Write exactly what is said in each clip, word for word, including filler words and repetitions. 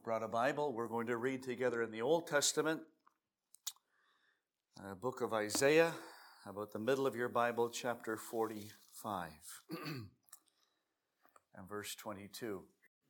brought a Bible, we're going to read together in the Old Testament, uh, book of Isaiah, about the middle of your Bible, chapter forty-five, and verse twenty-two.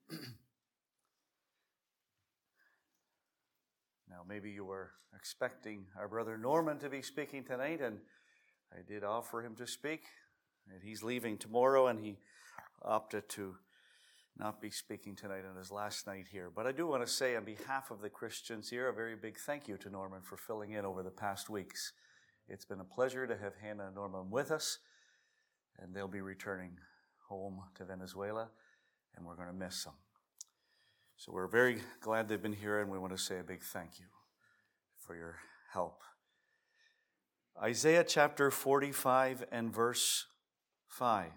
Now, maybe you were expecting our brother Norman to be speaking tonight, and I did offer him to speak. And he's leaving tomorrow, and he opted to not be speaking tonight on his last night here. But I do want to say on behalf of the Christians here, a very big thank you to Norman for filling in over the past weeks. It's been a pleasure to have Hannah and Norman with us, and they'll be returning home to Venezuela, and we're going to miss them. So we're very glad they've been here, and we want to say a big thank you for your help. Isaiah chapter forty-five and verse five.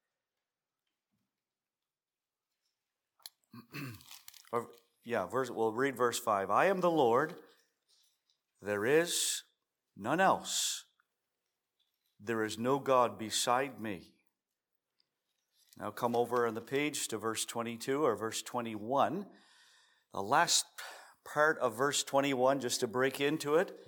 or, yeah, verse, we'll read verse five. I am the Lord, there is none else. There is no God beside me. Now come over on the page to verse twenty-two or verse twenty-one. The last part of verse twenty-one, just to break into it.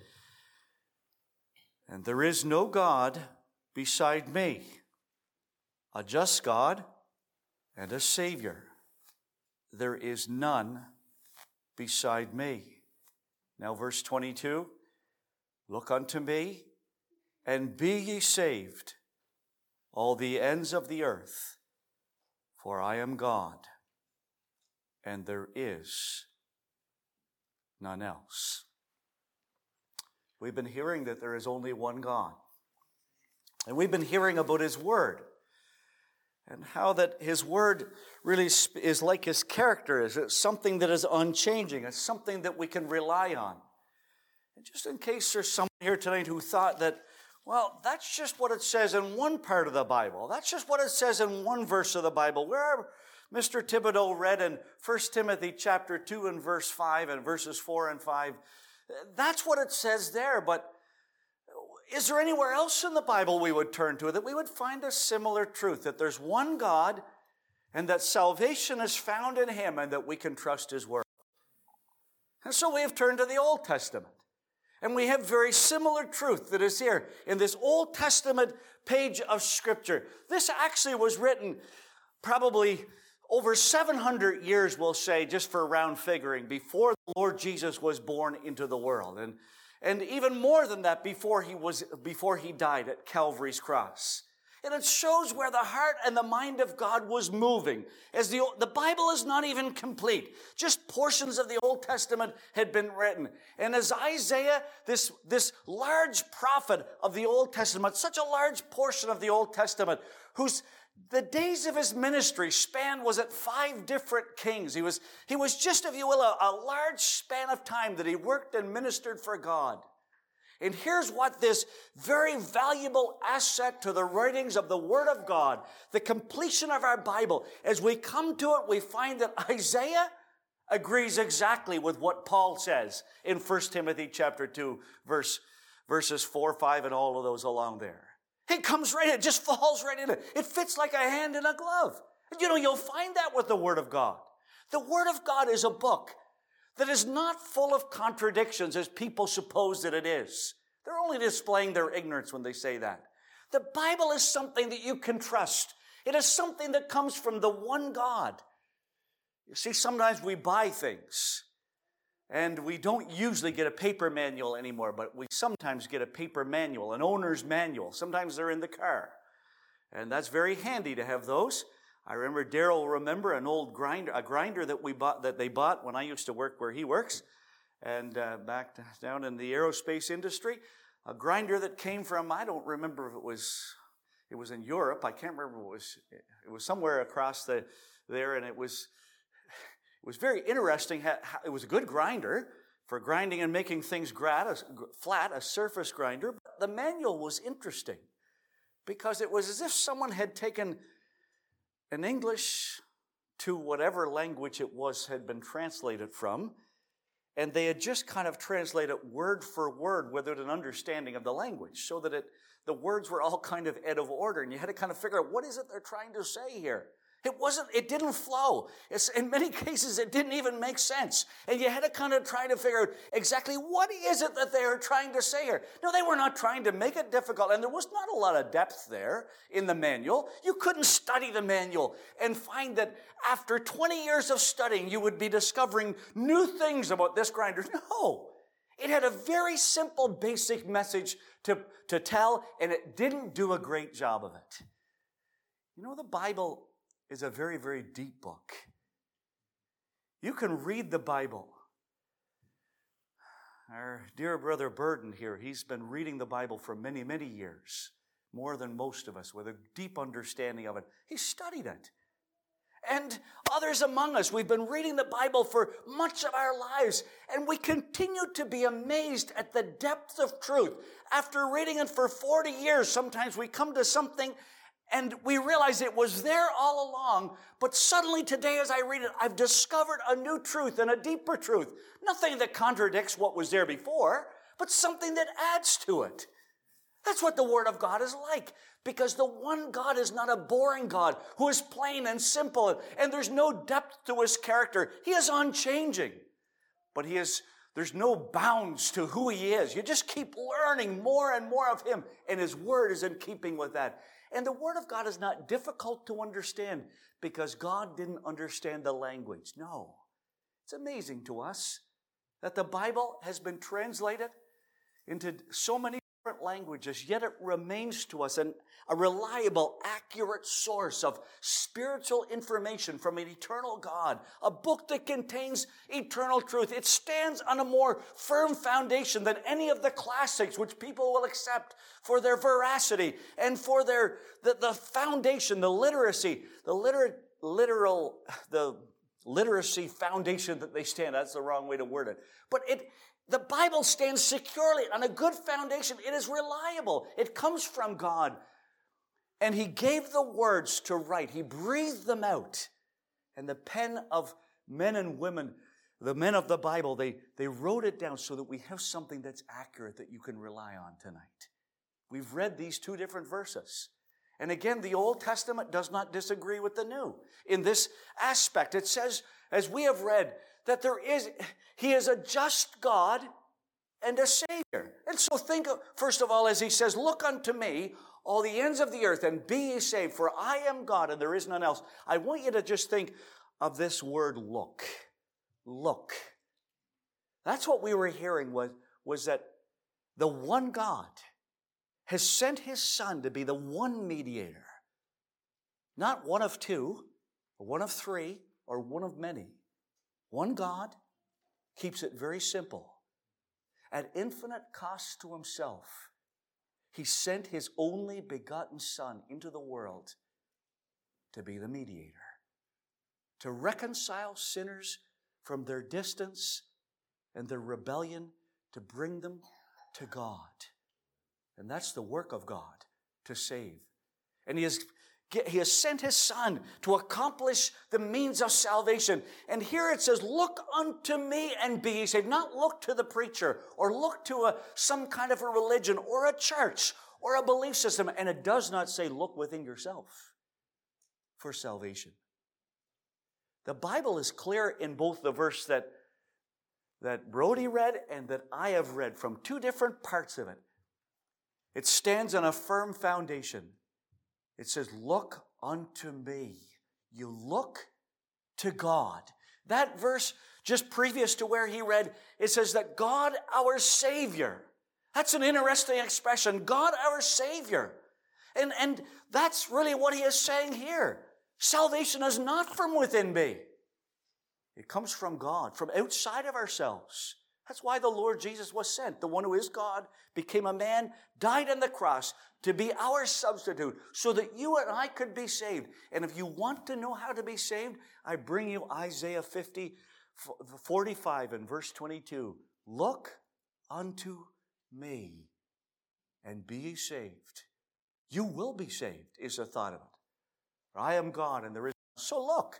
And there is no God beside me, a just God and a Savior. There is none beside me. Now verse twenty-two, look unto me, and be ye saved, all the ends of the earth, for I am God, and there is none else. We've been hearing that there is only one God. And we've been hearing about His Word, and how that His Word really is like His character. It's something that is unchanging. It's something that we can rely on. And just in case there's someone here tonight who thought that, well, that's just what it says in one part of the Bible. That's just what it says in one verse of the Bible. Where Mister Thibodeau read in First Timothy chapter two and verse five and verses four and five, that's what it says there. But is there anywhere else in the Bible we would turn to that we would find a similar truth, that there's one God and that salvation is found in Him and that we can trust His Word? And so we have turned to the Old Testament. And we have very similar truth that is here in this Old Testament page of Scripture. This actually was written probably over seven hundred years, we'll say, just for round figuring, before the Lord Jesus was born into the world. And, and even more than that, before he was, before he died at Calvary's cross. And it shows where the heart and the mind of God was moving. As the, the Bible is not even complete. Just portions of the Old Testament had been written. And as Isaiah, this, this large prophet of the Old Testament, such a large portion of the Old Testament, whose the days of his ministry span was at five different kings. He was, he was just, if you will, a, a large span of time that he worked and ministered for God. And here's what this very valuable asset to the writings of the Word of God, the completion of our Bible, as we come to it, we find that Isaiah agrees exactly with what Paul says in First Timothy chapter two, verse, verses four, five, and all of those along there. It comes right in, it just falls right in it. It fits like a hand in a glove. And you know, you'll find that with the Word of God. The Word of God is a book that is not full of contradictions as people suppose that it is. They're only displaying their ignorance when they say that. The Bible is something that you can trust. It is something that comes from the one God. You see, sometimes we buy things, and we don't usually get a paper manual anymore, but we sometimes get a paper manual, an owner's manual. Sometimes they're in the car. And that's very handy to have those. I remember Daryl will remember an old grinder, a grinder that we bought, that they bought when I used to work where he works, and uh, back down in the aerospace industry. A grinder that came from, I don't remember if it was, it was in Europe. I can't remember what it was. It was somewhere across the there, and it was, it was very interesting. It was a good grinder for grinding and making things flat, a surface grinder. But the manual was interesting because it was as if someone had taken an English to whatever language it was had been translated from, and they had just kind of translated word for word without an understanding of the language, so that it, the words were all kind of out of order, and you had to kind of figure out what is it they're trying to say here. It wasn't, it didn't flow. It's, in many cases, it didn't even make sense. And you had to kind of try to figure out exactly what is it that they are trying to say here. No, they were not trying to make it difficult, and there was not a lot of depth there in the manual. You couldn't study the manual and find that after twenty years of studying, you would be discovering new things about this grinder. No. It had a very simple, basic message to, to tell, and it didn't do a great job of it. You know, the Bible is a very, very deep book. You can read the Bible. Our dear brother Burden here, he's been reading the Bible for many, many years, more than most of us, with a deep understanding of it. He studied it. And others among us, we've been reading the Bible for much of our lives, and we continue to be amazed at the depth of truth. After reading it for forty years, sometimes we come to something and we realize it was there all along, but suddenly today as I read it, I've discovered a new truth and a deeper truth. Nothing that contradicts what was there before, but something that adds to it. That's what the Word of God is like, because the one God is not a boring God who is plain and simple, and there's no depth to his character. He is unchanging, but he is, there's no bounds to who he is. You just keep learning more and more of him, and his Word is in keeping with that. And the Word of God is not difficult to understand because God didn't understand the language. No. It's amazing to us that the Bible has been translated into so many different languages, yet it remains to us an, a reliable, accurate source of spiritual information from an eternal God, a book that contains eternal truth. It stands on a more firm foundation than any of the classics which people will accept for their veracity and for their the, the foundation, the literacy, the liter, literal, the literacy foundation that they stand. That's the wrong way to word it. But it The Bible stands securely on a good foundation. It is reliable. It comes from God. And he gave the words to write. He breathed them out. And the pen of men and women, the men of the Bible, they, they wrote it down so that we have something that's accurate that you can rely on tonight. We've read these two different verses. And again, the Old Testament does not disagree with the New. In this aspect, it says, as we have read, that there is, he is a just God and a Savior. And so think, of, first of all, as he says, look unto me, all the ends of the earth, and be ye saved, for I am God and there is none else. I want you to just think of this word look. Look. That's what we were hearing was, was that the one God has sent his Son to be the one mediator. Not one of two, or one of three, or one of many. One God keeps it very simple. At infinite cost to himself, he sent his only begotten Son into the world to be the mediator, to reconcile sinners from their distance and their rebellion, to bring them to God. And that's the work of God, to save. And he has He has sent his Son to accomplish the means of salvation. And here it says, look unto me and be ye saved. Not look to the preacher or look to a, some kind of a religion or a church or a belief system. And it does not say look within yourself for salvation. The Bible is clear in both the verse that, that Brody read and that I have read from two different parts of it. It stands on a firm foundation. It says, look unto me. You look to God. That verse, just previous to where he read, it says that God our Savior. That's an interesting expression. God our Savior. And, and that's really what he is saying here. Salvation is not from within me. It comes from God, from outside of ourselves. That's why the Lord Jesus was sent. The one who is God became a man, died on the cross to be our substitute so that you and I could be saved. And if you want to know how to be saved, I bring you Isaiah fifty, forty-five and verse twenty-two. Look unto me and be ye saved. You will be saved is the thought of it. I am God and there is. So look.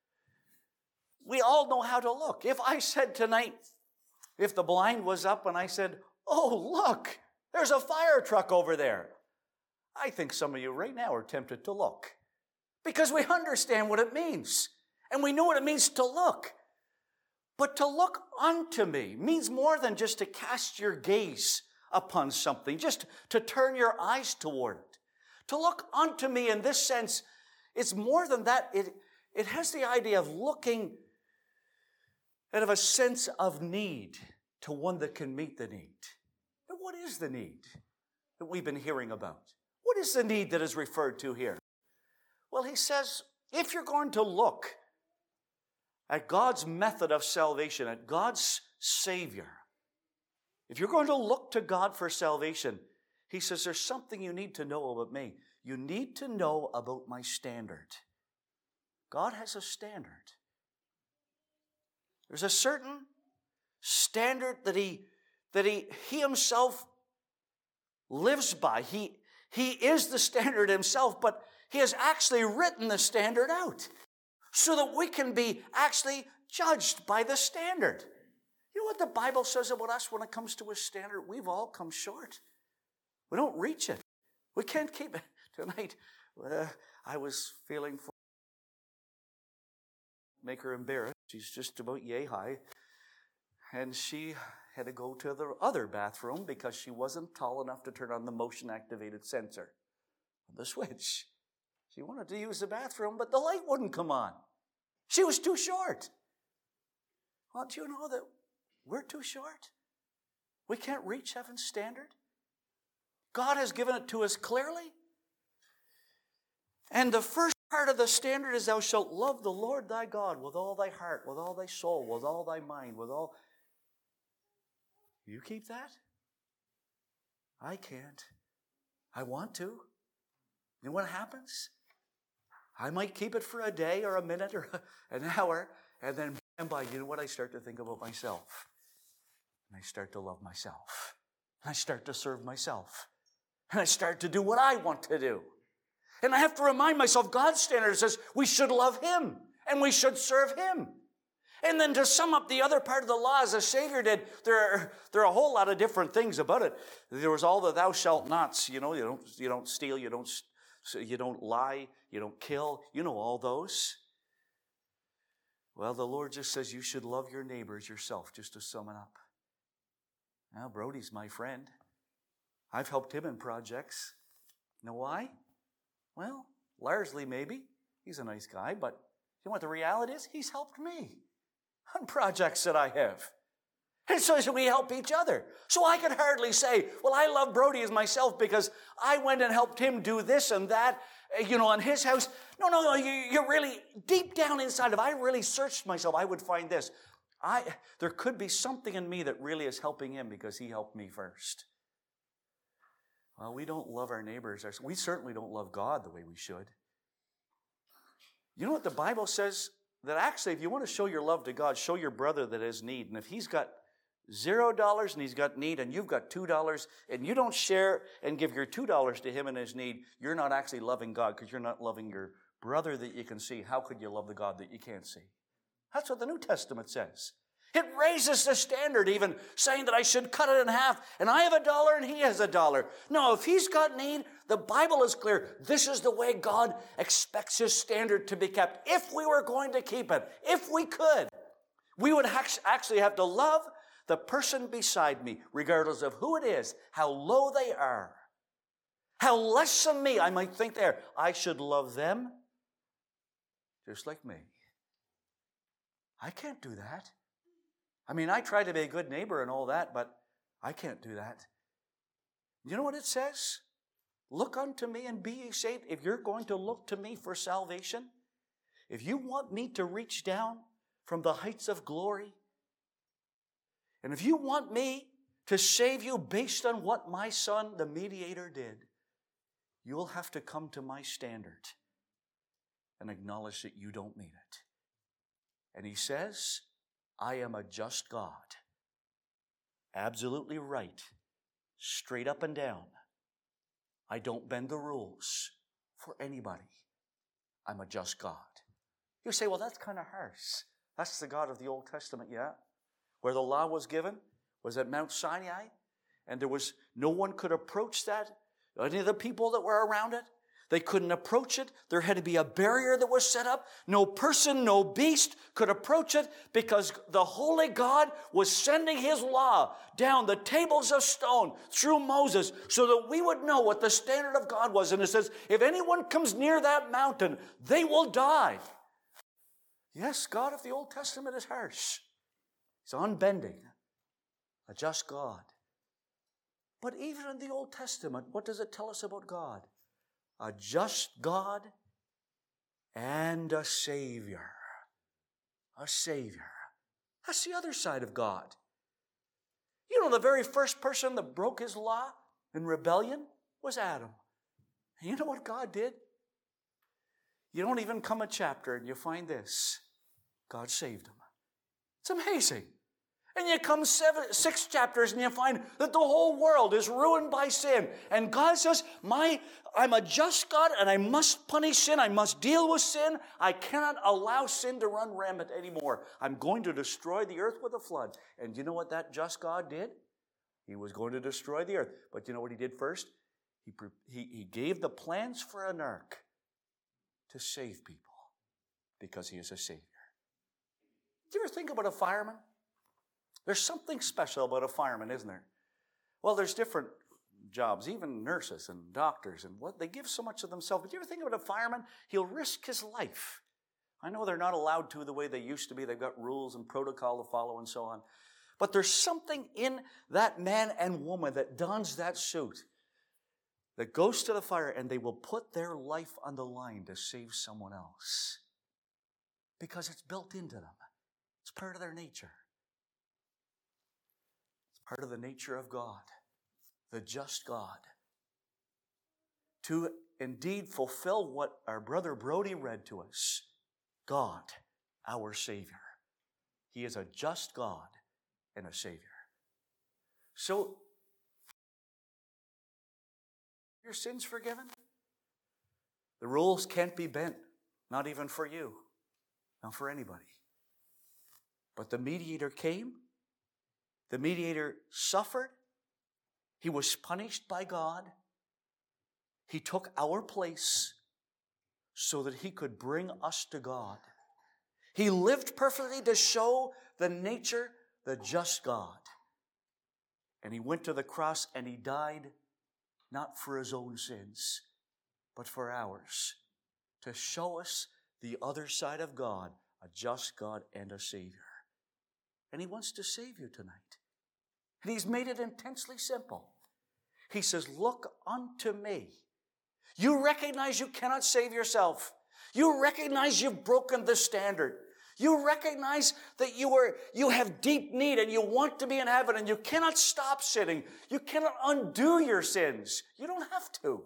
We all know how to look. If I said tonight, if the blind was up and I said, oh, look, there's a fire truck over there. I think some of you right now are tempted to look. because we understand what it means. And we know what it means to look. But to look unto me means more than just to cast your gaze upon something, just to turn your eyes toward it. To look unto me in this sense, it's more than that. It, it has the idea of looking out of a sense of need to one that can meet the need. Now, what is the need that we've been hearing about? What is the need that is referred to here? Well, he says, if you're going to look at God's method of salvation, at God's Savior, if you're going to look to God for salvation, he says there's something you need to know about me. You need to know about my standard. God has a standard. There's a certain standard that he, that he, he himself lives by. He, he is the standard himself, but he has actually written the standard out so that we can be actually judged by the standard. You know what the Bible says about us when it comes to a standard? We've all come short. We don't reach it. We can't keep it. Tonight, uh, I was feeling for make her embarrassed. She's just about yay high. And she had to go to the other bathroom because she wasn't tall enough to turn on the motion-activated sensor on the switch. She wanted to use the bathroom, but the light wouldn't come on. She was too short. Well, do you know that we're too short? We can't reach heaven's standard. God has given it to us clearly. And the first part of the standard is thou shalt love the Lord thy God with all thy heart, with all thy soul, with all thy mind, with all... You keep that? I can't. I want to. You know what happens? I might keep it for a day or a minute or an hour, and then and by you know what? I start to think about myself. And I start to love myself. And I start to serve myself. And I start to do what I want to do. And I have to remind myself, God's standard says we should love Him and we should serve Him. And then to sum up the other part of the law as the Savior did, there are, there are a whole lot of different things about it. There was all the thou shalt nots. You know, you don't, you don't steal, you don't, you don't lie, you don't kill. You know all those. Well, the Lord just says you should love your neighbors yourself, just to sum it up. Now, Brody's my friend. I've helped him in projects. You know why? Well, largely maybe. He's a nice guy, but you know what the reality is? He's helped me on projects that I have. And so we help each other. So I could hardly say, well, I love Brody as myself because I went and helped him do this and that, you know, on his house. No, no, no, you, you're really, deep down inside, if I really searched myself, I would find this. I There could be something in me that really is helping him because he helped me first. Well, we don't love our neighbors. We certainly don't love God the way we should. You know what the Bible says? That actually, if you want to show your love to God, show your brother that has need. And if he's got zero dollars and he's got need and you've got two dollars and you don't share and give your two dollars to him in his need, you're not actually loving God because you're not loving your brother that you can see. How could you love the God that you can't see? That's what the New Testament says. It raises the standard even, saying that I should cut it in half, and I have a dollar and he has a dollar. No, if he's got need, the Bible is clear. This is the way God expects his standard to be kept. If we were going to keep it, if we could, we would actually have to love the person beside me, regardless of who it is, how low they are, how less than me I might think they are. I should love them just like me. I can't do that. I mean, I try to be a good neighbor and all that, but I can't do that. You know what it says? Look unto me and be ye saved. If you're going to look to me for salvation, if you want me to reach down from the heights of glory, and if you want me to save you based on what my Son, the mediator, did, you'll have to come to my standard and acknowledge that you don't meet it. And he says, I am a just God. Absolutely right. Straight up and down. I don't bend the rules for anybody. I'm a just God. You say, well, that's kind of harsh. That's the God of the Old Testament, yeah. Where the law was given was at Mount Sinai, and there was no one could approach that. Any of the people that were around it, They couldn't approach it. There had to be a barrier that was set up. No person, no beast could approach it because the holy God was sending his law down the tables of stone through Moses so that we would know what the standard of God was. And it says, if anyone comes near that mountain, they will die. Yes, God of the Old Testament is harsh. He's unbending, a just God. But even in the Old Testament, what does it tell us about God? A just God and a Savior. A Savior. That's the other side of God. You know, the very first person that broke his law in rebellion was Adam. And you know what God did? You don't even come a chapter and you find this. God saved him. It's amazing. And you come seven, six chapters and you find that the whole world is ruined by sin. And God says, My, I'm a just God and I must punish sin. I must deal with sin. I cannot allow sin to run rampant anymore. I'm going to destroy the earth with a flood. And you know what that just God did? He was going to destroy the earth. But you know what he did first? He, he, he gave the plans for an ark to save people because he is a Savior. Do you ever think about a fireman? There's something special about a fireman, isn't there? Well, there's different jobs, even nurses and doctors, and what they give so much of themselves. But do you ever think about a fireman? He'll risk his life. I know they're not allowed to the way they used to be. They've got rules and protocol to follow and so on. But there's something in that man and woman that dons that suit, that goes to the fire, and they will put their life on the line to save someone else. Because it's built into them. It's part of their nature. Part of the nature of God, the just God, to indeed fulfill what our brother Brody read to us, God, our Savior. He is a just God and a Savior. So, your sins forgiven? The rules can't be bent, not even for you, not for anybody. But the mediator came. The mediator suffered. He was punished by God. He took our place so that he could bring us to God. He lived perfectly to show the nature, the just God. And he went to the cross and he died not for his own sins, but for ours, to show us the other side of God, a just God and a Savior. And he wants to save you tonight. And he's made it intensely simple. He says, look unto me. You recognize you cannot save yourself. You recognize you've broken the standard. You recognize that you are, you have deep need and you want to be in heaven and you cannot stop sinning. You cannot undo your sins. You don't have to.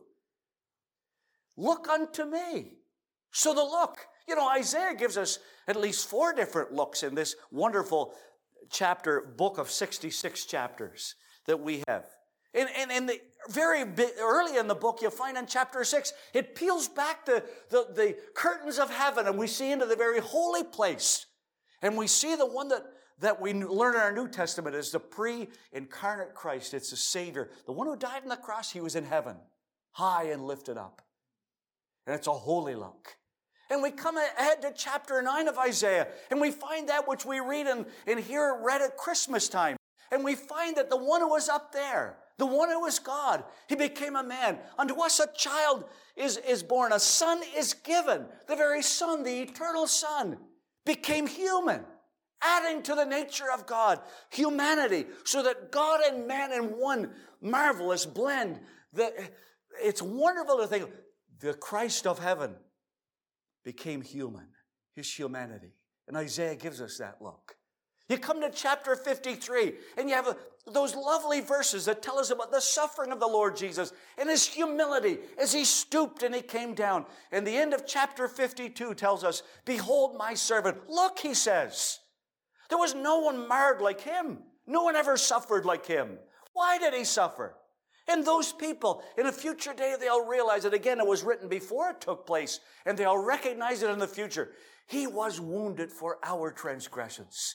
Look unto me. So the look, you know, Isaiah gives us at least four different looks in this wonderful chapter, book of sixty-six chapters that we have. And, and, and the very bit, early in the book, you'll find in chapter six, it peels back the, the, the curtains of heaven and we see into the very holy place. And we see the one that, that we learn in our New Testament is the pre-incarnate Christ. It's the Savior. The one who died on the cross, he was in heaven, high and lifted up. And it's a holy look. And we come ahead to chapter nine of Isaiah, and we find that which we read and, and hear read at Christmas time. And we find that the one who was up there, the one who was God, he became a man. Unto us a child is, is born, a son is given. The very Son, the eternal Son, became human, adding to the nature of God, humanity, so that God and man in one marvelous blend. The, it's wonderful to think, the Christ of heaven became human, his humanity. And Isaiah gives us that look. You come to chapter fifty-three, and you have a, those lovely verses that tell us about the suffering of the Lord Jesus and his humility as he stooped and he came down. And the end of chapter fifty-two tells us, behold my servant. Look, he says, there was no one marred like him. No one ever suffered like him. Why did he suffer? And those people, in a future day, they'll realize it again. It was written before it took place, and they'll recognize it in the future. He was wounded for our transgressions.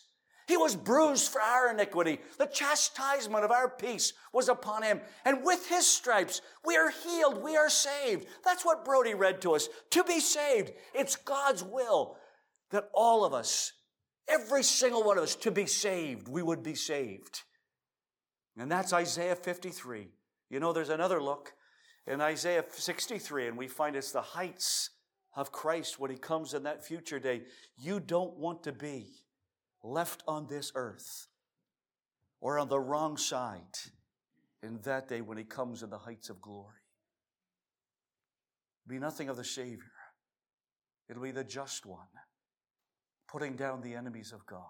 He was bruised for our iniquity. The chastisement of our peace was upon him. And with his stripes, we are healed. We are saved. That's what Brody read to us. To be saved. It's God's will that all of us, every single one of us, to be saved, we would be saved. And that's Isaiah fifty-three. You know, there's another look in Isaiah sixty-three, and we find it's the heights of Christ when he comes in that future day. You don't want to be left on this earth or on the wrong side in that day when he comes in the heights of glory. It'll be nothing of the Savior. It'll be the just one, putting down the enemies of God.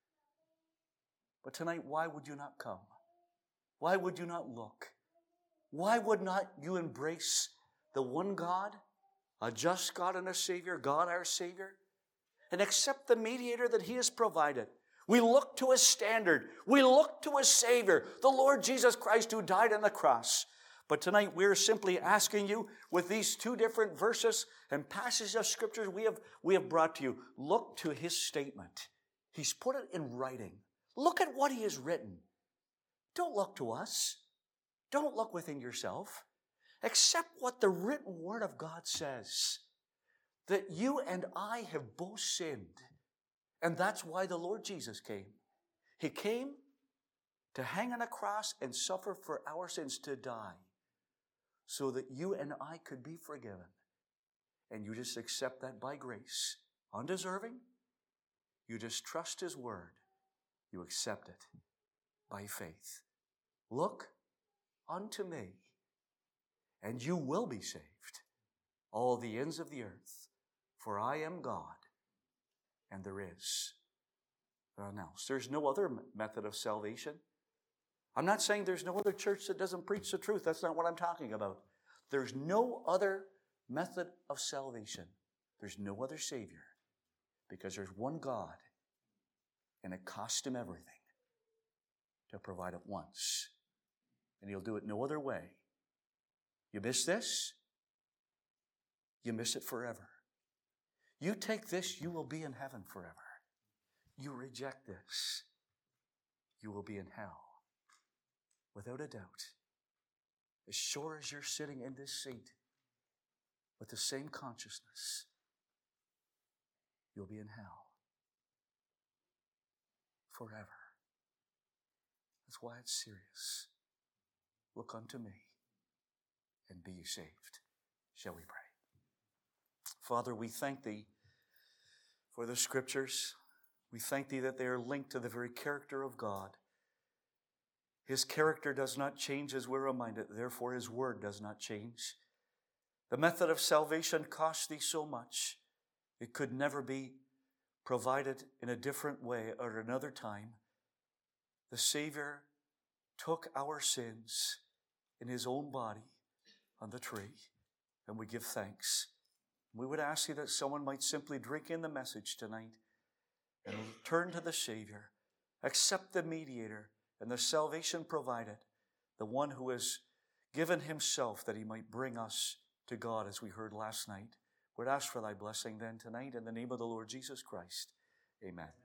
But tonight, why would you not come? Why would you not look? Why would not you embrace the one God, a just God and a Savior, God our Savior, and accept the mediator that he has provided? We look to his standard. We look to his Savior, the Lord Jesus Christ, who died on the cross. But tonight we're simply asking you, with these two different verses and passages of Scripture we have, we have brought to you, look to his statement. He's put it in writing. Look at what he has written. Don't look to us. Don't look within yourself. Accept what the written word of God says. That you and I have both sinned. And that's why the Lord Jesus came. He came to hang on a cross and suffer for our sins, to die, so that you and I could be forgiven. And you just accept that by grace. Undeserving. You just trust his word. You accept it by faith. Look unto me, and you will be saved, all the ends of the earth. For I am God, and there is none else. There's no other method of salvation. I'm not saying there's no other church that doesn't preach the truth. That's not what I'm talking about. There's no other method of salvation. There's no other Savior. Because there's one God, and it cost him everything to provide it once. And he'll do it no other way. You miss this, you miss it forever. You take this, you will be in heaven forever. You reject this, you will be in hell. Without a doubt. As sure as you're sitting in this seat with the same consciousness, you'll be in hell forever. That's why it's serious. Look unto me and be ye saved. Shall we pray? Father, we thank thee for the Scriptures. We thank thee that they are linked to the very character of God. His character does not change as we're reminded. Therefore, his word does not change. The method of salvation cost thee so much. It could never be provided in a different way or another time. The Savior took our sins in his own body on the tree, and we give thanks. We would ask you that someone might simply drink in the message tonight and turn to the Savior, accept the mediator and the salvation provided, the one who has given himself that he might bring us to God, as we heard last night. We'd ask for thy blessing then tonight in the name of the Lord Jesus Christ. Amen.